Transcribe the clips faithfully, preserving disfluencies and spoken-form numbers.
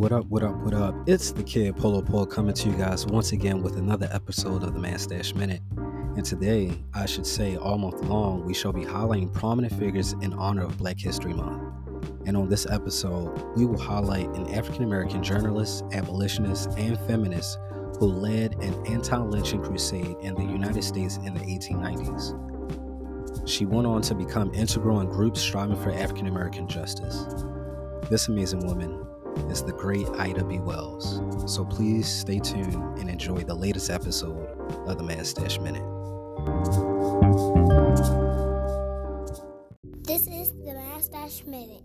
What up, what up, what up? It's the Kid Polo Paul coming to you guys once again with another episode of the Mustache Minute. And today, I should say all month long, we shall be highlighting prominent figures in honor of Black History Month. And on this episode, we will highlight an African American journalist, abolitionist, and feminist who led an anti-lynching crusade in the United States in the eighteen nineties. She went on to become integral in groups striving for African American justice. This amazing woman is the great Ida B. Wells. So please stay tuned and enjoy the latest episode of the Mustache Minute. This is the Mustache Minute.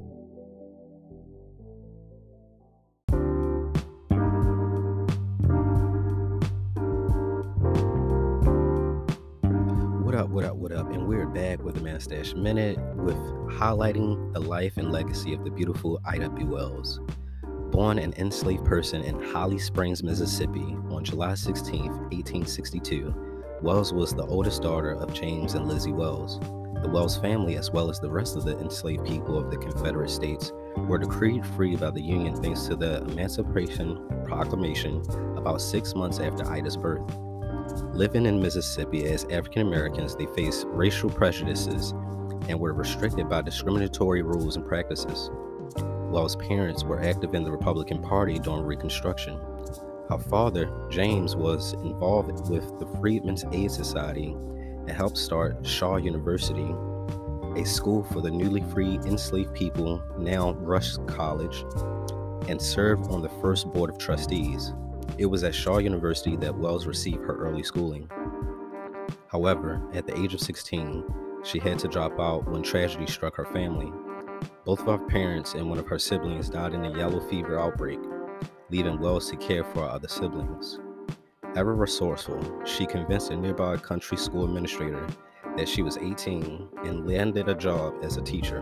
What up, what up, what up? And we're back with the Mustache Minute with highlighting the life and legacy of the beautiful Ida B. Wells. Born an enslaved person in Holly Springs, Mississippi on July sixteenth, eighteen sixty-two, Wells was the oldest daughter of James and Lizzie Wells. The Wells family, as well as the rest of the enslaved people of the Confederate States, were decreed free by the Union thanks to the Emancipation Proclamation about six months after Ida's birth. Living in Mississippi as African Americans, they faced racial prejudices and were restricted by discriminatory rules and practices. Wells' parents were active in the Republican Party during Reconstruction. Her father, James, was involved with the Freedmen's Aid Society and helped start Shaw University, a school for the newly freed enslaved people, now Rush College, and served on the first board of trustees. It was at Shaw University that Wells received her early schooling. However, at the age of sixteen, she had to drop out when tragedy struck her family. Both of her parents and one of her siblings died in a yellow fever outbreak, leaving Wells to care for her other siblings. Ever resourceful, she convinced a nearby country school administrator that she was eighteen and landed a job as a teacher.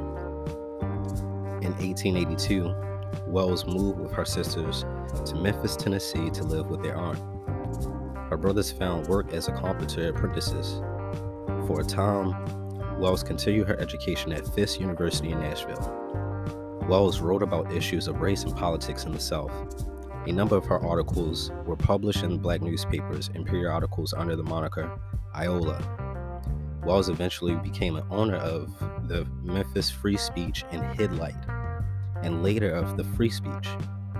In eighteen eighty-two, Wells moved with her sisters to Memphis, Tennessee to live with their aunt. Her brothers found work as carpenter apprentices. For a time, Wells continued her education at Fisk University in Nashville. Wells wrote about issues of race and politics in the South. A number of her articles were published in Black newspapers and periodicals under the moniker Iola. Wells eventually became an owner of the Memphis Free Speech and Headlight, and later of the Free Speech.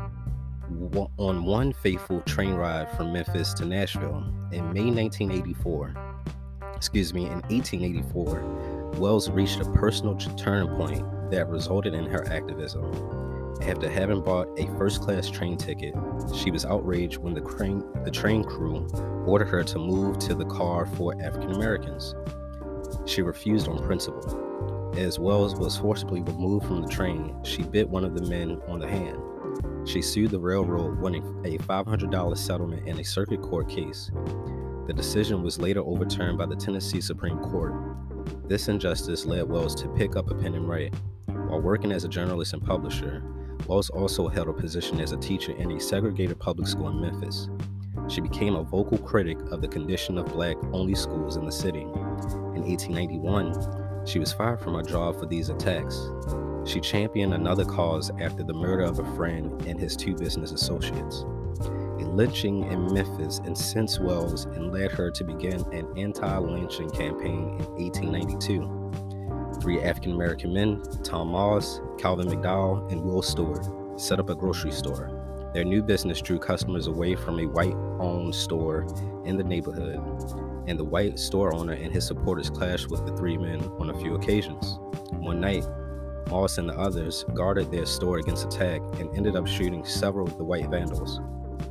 On one fateful train ride from Memphis to Nashville in May nineteen eighty-four, excuse me, in eighteen eighty-four, Wells reached a personal turning point that resulted in her activism. After having bought a first-class train ticket, she was outraged when the train, the train crew ordered her to move to the car for African Americans. She refused on principle. As Wells was forcibly removed from the train, she bit one of the men on the hand. She sued the railroad, winning a five hundred dollars settlement in a circuit court case. The decision was later overturned by the Tennessee Supreme Court. This injustice led Wells to pick up a pen and write. While working as a journalist and publisher, Wells also held a position as a teacher in a segregated public school in Memphis. She became a vocal critic of the condition of Black-only schools in the city. In eighteen ninety-one, she was fired from her job for these attacks. She championed another cause after the murder of a friend and his two business associates. A lynching in Memphis incensed Wells and led her to begin an anti-lynching campaign in eighteen ninety-two. Three African-American men, Tom Moss, Calvin McDowell, and Will Stewart, set up a grocery store. Their new business drew customers away from a white-owned store in the neighborhood, and the white store owner and his supporters clashed with the three men on a few occasions. One night, Moss and the others guarded their store against attack and ended up shooting several of the white vandals.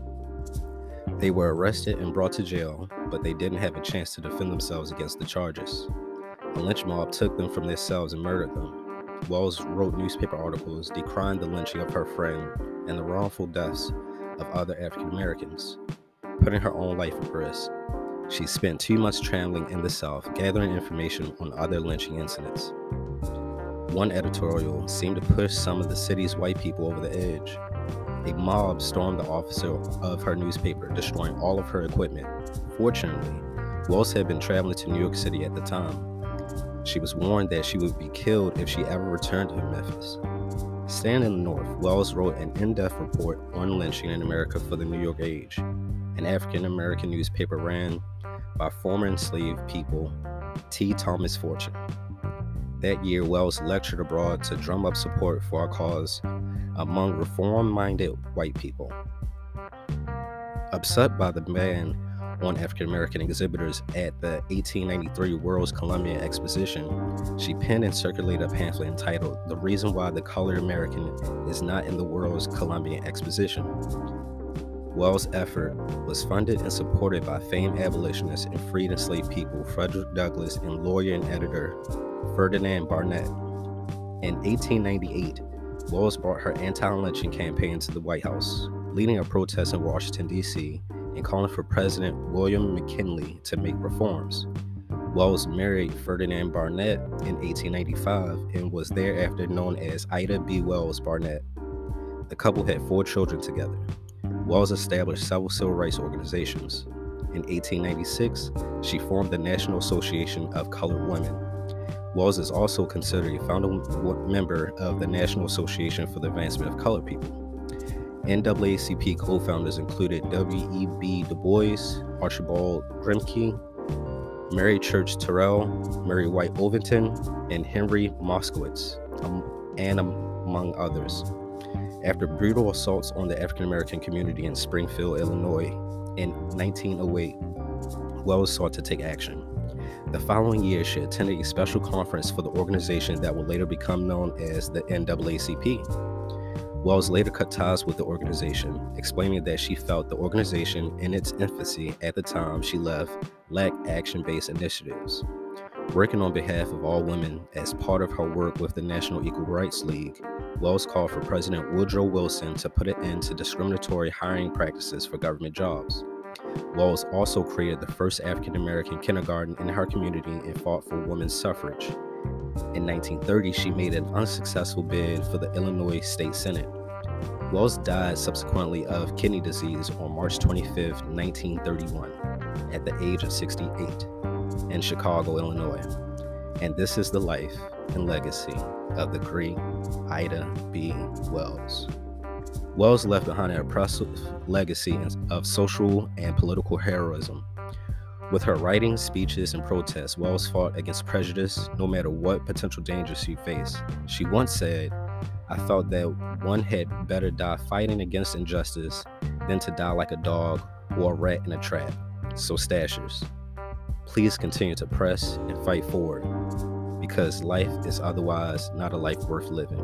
They were arrested and brought to jail, but they didn't have a chance to defend themselves against the charges. A lynch mob took them from their cells and murdered them. Wells wrote newspaper articles decrying the lynching of her friend and the wrongful deaths of other African Americans, putting her own life at risk. She spent two months traveling in the South, gathering information on other lynching incidents. One editorial seemed to push some of the city's white people over the edge. A mob stormed the office of her newspaper, destroying all of her equipment. Fortunately, Wells had been traveling to New York City at the time. She was warned that she would be killed if she ever returned to Memphis. Staying in the North, Wells wrote an in-depth report on lynching in America for the New York Age, an African-American newspaper ran by former enslaved people T. Thomas Fortune. That year, Wells lectured abroad to drum up support for our cause among reform-minded white people. Upset by the ban on African-American exhibitors at the eighteen ninety-three World's Columbian Exposition, she penned and circulated a pamphlet entitled "The Reason Why the Colored American is Not in the World's Columbian Exposition." Wells' effort was funded and supported by famed abolitionist and freed enslaved people Frederick Douglass and lawyer and editor Ferdinand Barnett. In eighteen ninety-eight, Wells brought her anti-lynching campaign to the White House, leading a protest in Washington, D C, and calling for President William McKinley to make reforms. Wells married Ferdinand Barnett in eighteen ninety-five and was thereafter known as Ida B. Wells Barnett. The couple had four children together. Wells established several civil rights organizations. In eighteen ninety-six, she formed the National Association of Colored Women. Wells is also considered a founding member of the National Association for the Advancement of Colored People. N double A C P co-founders included W E B Du Bois, Archibald Grimke, Mary Church Terrell, Mary White Ovington, and Henry Moskowitz, um, and among others. After brutal assaults on the African-American community in Springfield, Illinois in nineteen oh eight, Wells sought to take action. The following year, she attended a special conference for the organization that would later become known as the N double A C P. Wells later cut ties with the organization, explaining that she felt the organization in its infancy at the time she left lacked action-based initiatives. Working on behalf of all women as part of her work with the National Equal Rights League, Wells called for President Woodrow Wilson to put an end to discriminatory hiring practices for government jobs. Wells also created the first African-American kindergarten in her community and fought for women's suffrage. In nineteen thirty, she made an unsuccessful bid for the Illinois State Senate. Wells died subsequently of kidney disease on March twenty-fifth, nineteen thirty-one, at the age of sixty-eight, in Chicago, Illinois. And this is the life and legacy of the great Ida B. Wells. Wells left behind an impressive legacy of social and political heroism. With her writings, speeches, and protests, Wells fought against prejudice no matter what potential dangers she faced. She once said, "I thought that one had better die fighting against injustice than to die like a dog or a rat in a trap." So Stashers, please continue to press and fight forward, because life is otherwise not a life worth living.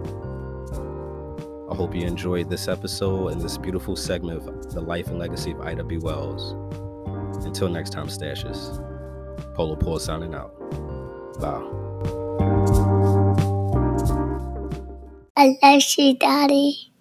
I hope you enjoyed this episode and this beautiful segment of the life and legacy of Ida B. Wells. Until next time, Stashers. Polo Paul signing out. Bye. I love you, Daddy.